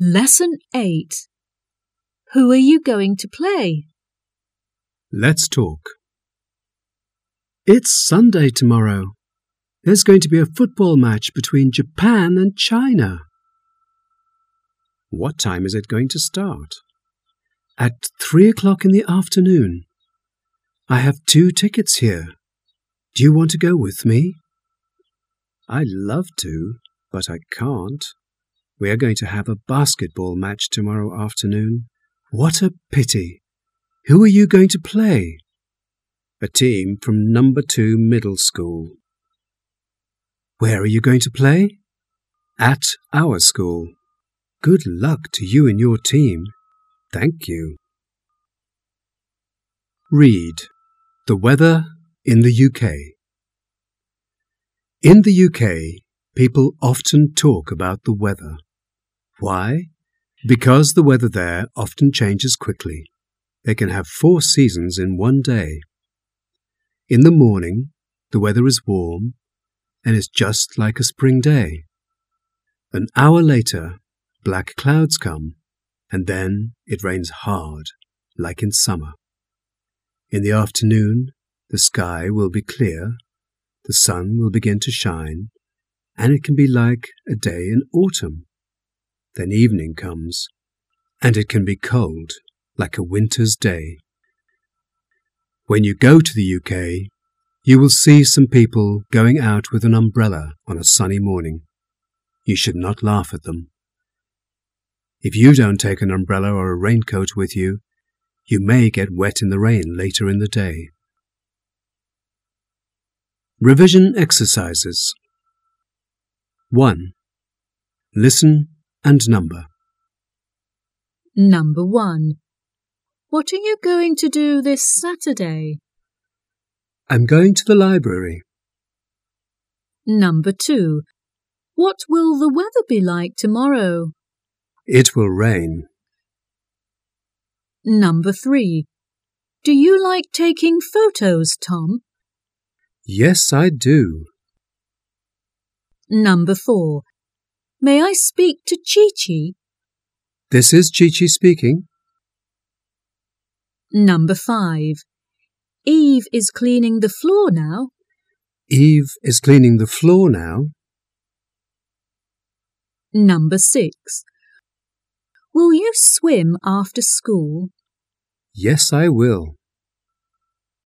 Lesson 8. Who are you going to play? Let's talk. It's Sunday tomorrow. There's going to be a football match between Japan and China. What time is it going to start? At 3 o'clock in the afternoon. I have 2 tickets here. Do you want to go with me? I'd love to, but I can't. We are going to have a basketball match tomorrow afternoon. What a pity. Who are you going to play? A team from number 2 middle school. Where are you going to play? At our school. Good luck to you and your team. Thank you. Read the weather in the UK. In the UK, people often talk about the weather. Why? Because the weather there often changes quickly. They can have 4 seasons in one day. In the morning, the weather is warm and is just like a spring day. An hour later, black clouds come, and then it rains hard, like in summer. In the afternoon, the sky will be clear, the sun will begin to shine, and it can be like a day in autumn. Then evening comes, and it can be cold, like a winter's day. When you go to the UK, you will see some people going out with an umbrella on a sunny morning. You should not laugh at them. If you don't take an umbrella or a raincoat with you, you may get wet in the rain later in the day. Revision exercises. 1. Listen and number. Number 1. What are you going to do this Saturday? I'm going to the library. Number 2. What will the weather be like tomorrow? It will rain. Number 3. Do you like taking photos, Tom? Yes, I do. Number 4. May I speak to Chi-Chi? This is Chi-Chi speaking. Number 5. Eve is cleaning the floor now. Eve is cleaning the floor now. Number 6. Will you swim after school? Yes, I will.